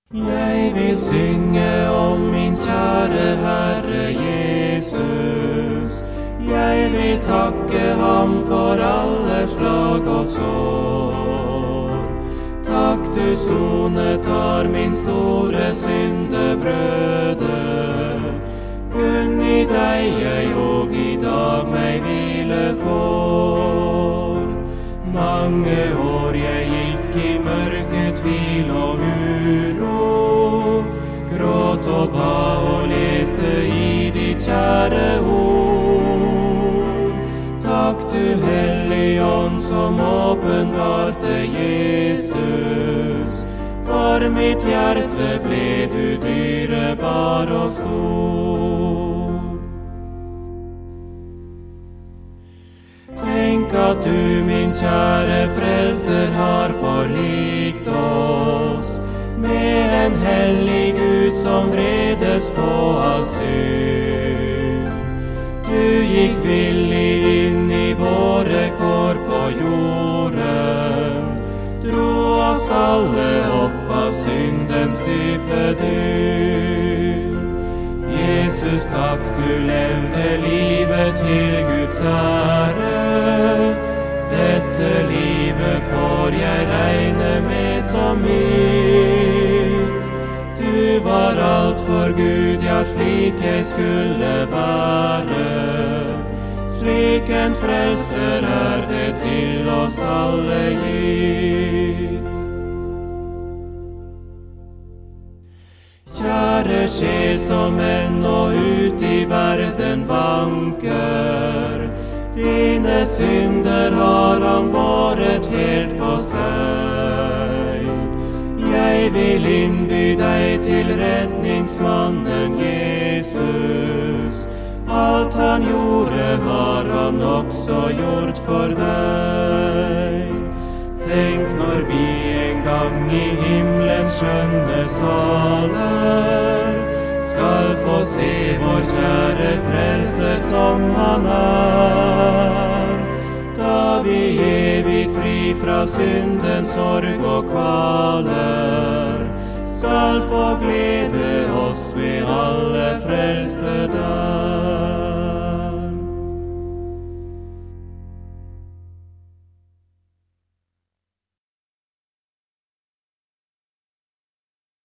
Jeg vil synge om min kjære Herre Jesus. Jeg vil takke ham for alle slag og sår. Takk du sonet tar min store syndebrøde. Kun i deg jeg og i dag meg hvile får. Mange år jeg gikk i mørke, tvil og uro, gråt og ba og leste i ditt kjære ord. Takk du Hellige Ånd som åpenbarte Jesus, for mitt hjerte ble du dyrebar og stor. Tenk at du, min kjære frelser, har forlikt oss med en hellig Gud som vredes på all synd. Du gikk villig inn i våre kår på jorden, dro oss alle opp av syndens dype dun. Jesus, takk du levde livet til Guds ære. Dette livet får jeg regne med som mitt. Du var alt for Gud, ja, slik jeg skulle være. Slik en frelser er det til oss alle gitt. Kjære sjel som ennå ut i verden vanker, dine synder har han båret helt på seg. Jeg vil innby deg til redningsmannen Jesus. Alt han gjorde har han også gjort for deg. Tenk når vi en gang i himmelens skjønne saler skal få se vår kjære frelse som han er. Da vi evig fri fra syndens sorg og kvaler skal få glede oss ved alle frelser.